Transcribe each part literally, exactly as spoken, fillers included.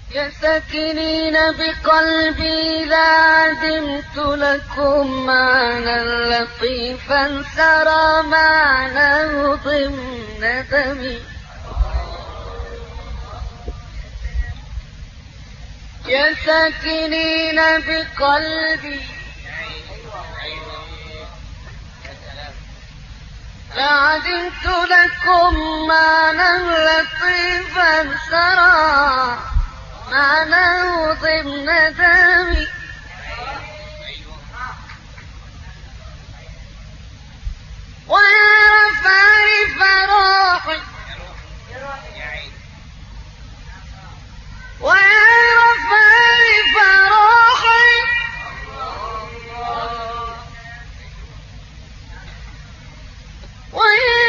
يا ساكنين بقلبي إذا عدمت لكم معنى لطيفا سرى معناه ضمن دمي. يا ساكنين بقلبي لعدمت لكم معنى لطيفا سرى معناه ضمن دمي. ويا فارف روحي ويا فارف روحي ويا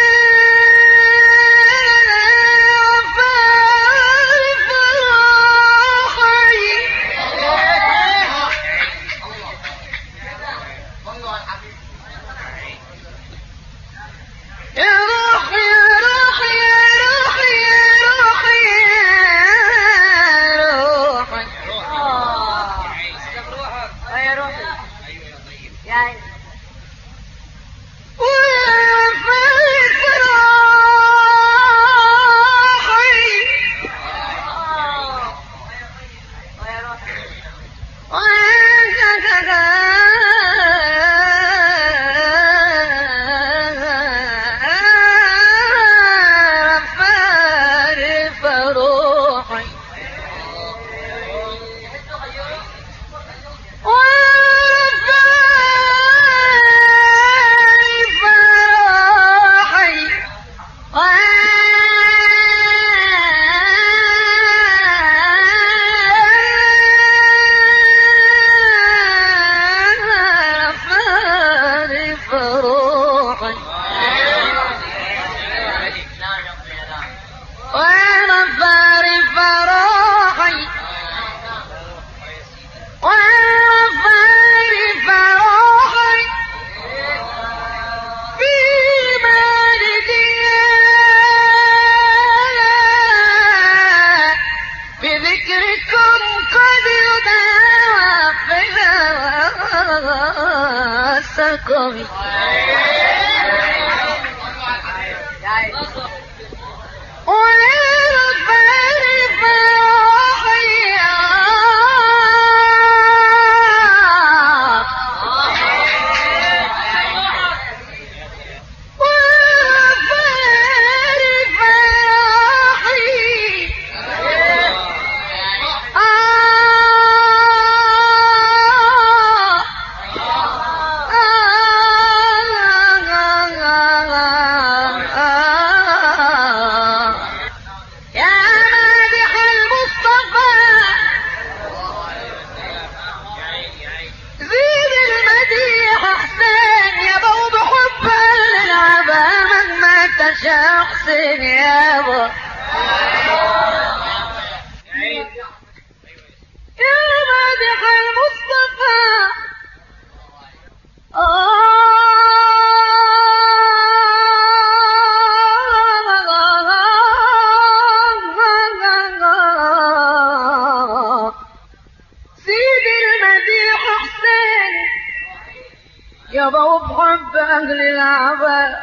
يابا بحب أهل العبا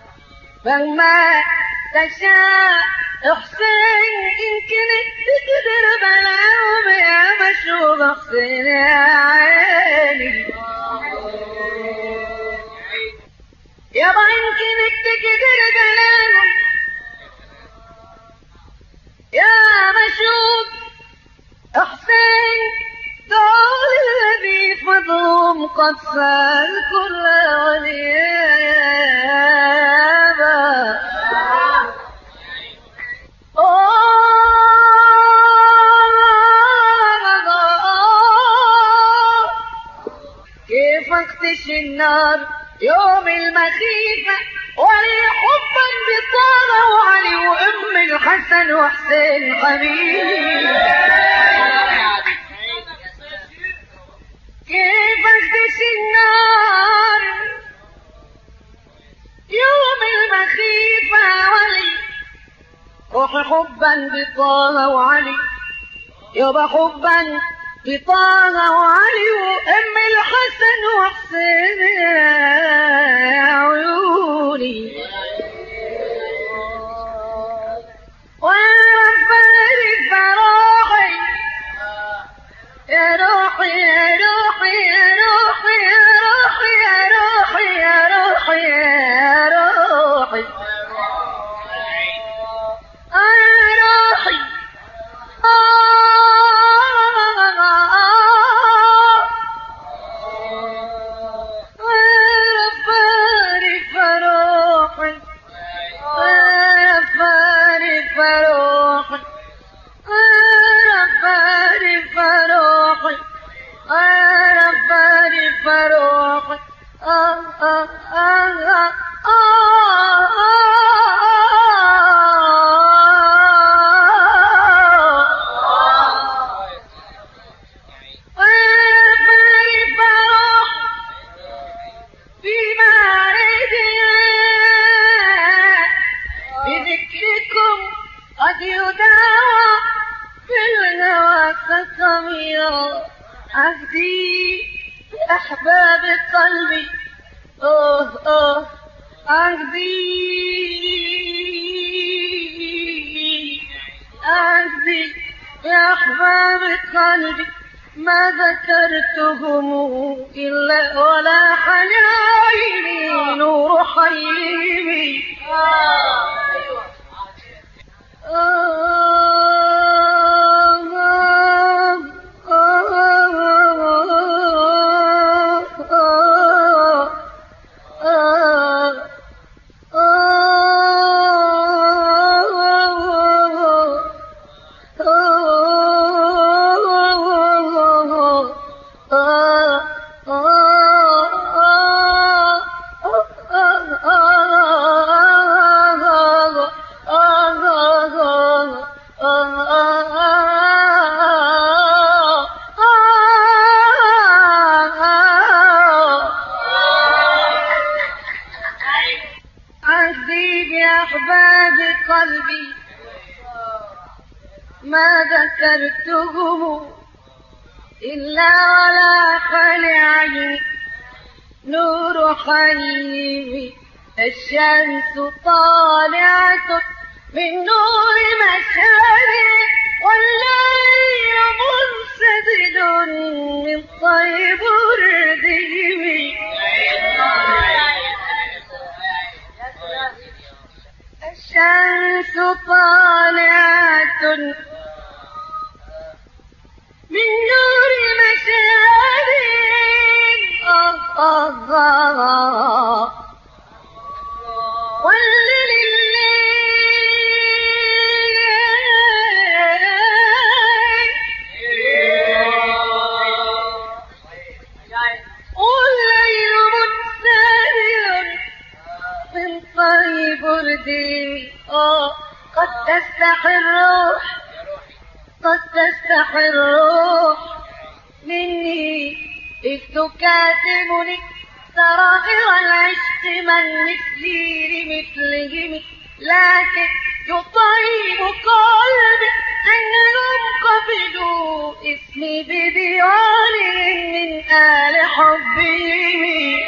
فما تشاء حسين يمكن تقدر بلاهم يا مشوق حسين يا عيني يابا يمكن تقدر بلاهم يا مشوق حسين دول الذي فضهم قد سال كل وليابا كيف اختشي النار يوم المخيفة ولي حبا بطارة وعلي وام الحسن وحسين حبيب كيف اختشي النار يوم المخيفة ولي روحي حبا بطه وعلي يبقى حبا بطه وعلي وام الحسن وحسين يا عيوني وانا فارق فراحي يا روحي يا روحي يا روحي يا روحي يا روحي يا روحي يا روحي يا روحي قد يداوى في الهوى كالطمير عهدي بأحباب قلبي أوه أوه عهدي عهدي بأحباب قلبي ما ذكرتهم إلا ولا حنيني نور حيمي بأحباب قلبي ما ذكرتهم إلا ولا خلي عيني نور حيمي الشمس طالعة من نور مشاري والليل منسدل من طيب رديمي الشمس طالعة من نور مشاري آه آه آه والليل والليل منسدل من طيب رديمي آه قد تستحي الروح قد تستحي الروح مني إذ تكاتبني سرائر العشق من مثلي لمثلهم لكن يطيب قلبي أنهم قبلوا اسمي بديوانهم من آل حبهم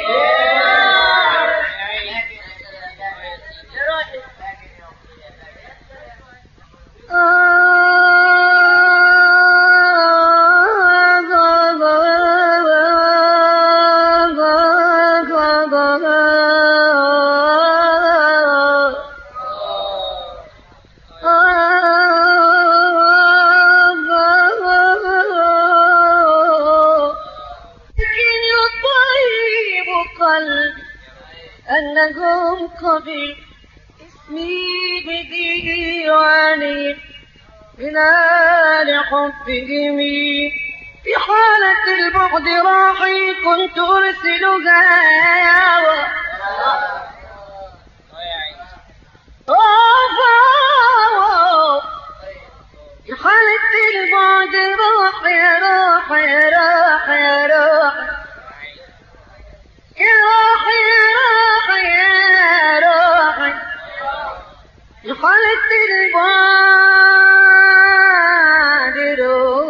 أنهم قبل اسمي بديوانهم من آل حبهم في حالة البعد راحي كنت أرسلها ياوى في حالة البعد راحي يا راحي يا راحي يا راحي يا روحي يا روحي يا روحي حالة البعد روحي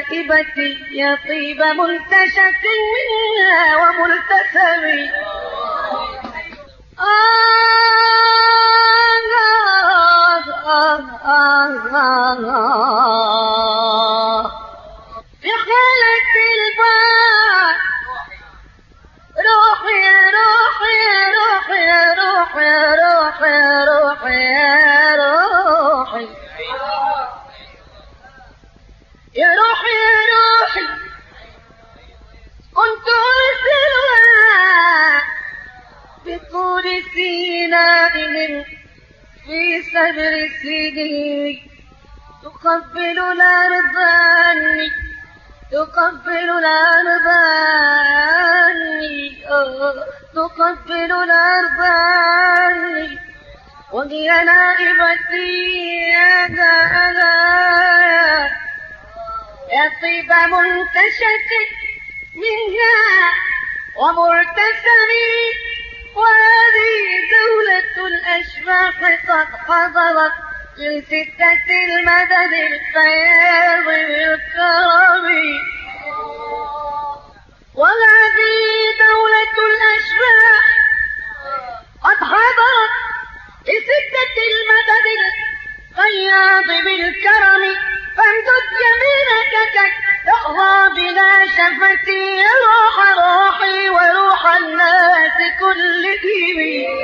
نائبتي يا طيب ملتشك منها وملتسم. آه آه آه آه آه في خالة البار روحي يا روحي يا روحي يا روحي يا روحي يا روحي يا روحي يا روحي يا روحي كنت أرسلها بطول سينائهم في صدر سيدي تقبل الأرض عني تقبل الأرض عني تقبل الأرض عني وهي نائبتي يا دايا يا طيب منتشك منها ومرتسمي. وهذه دولة الأشباح قد حضرت لستة المدد الفياض بالكرم. وهذه دولة الأشباح قد حضرت لستة المدد الفياض بالكرم. فامدد يمينك كي تحظى بنا شفتي يا روح روحي وروح الناس كلهم.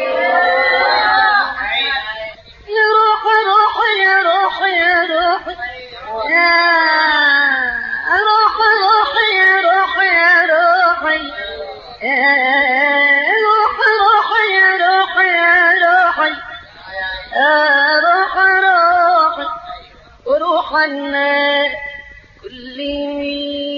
يا روح روحي يا روحي يا روحي يا روح روحي يا روحي يا روحي يا روح روحي يا روحي يا روحي يا روح روحي وروح الناس كلهم.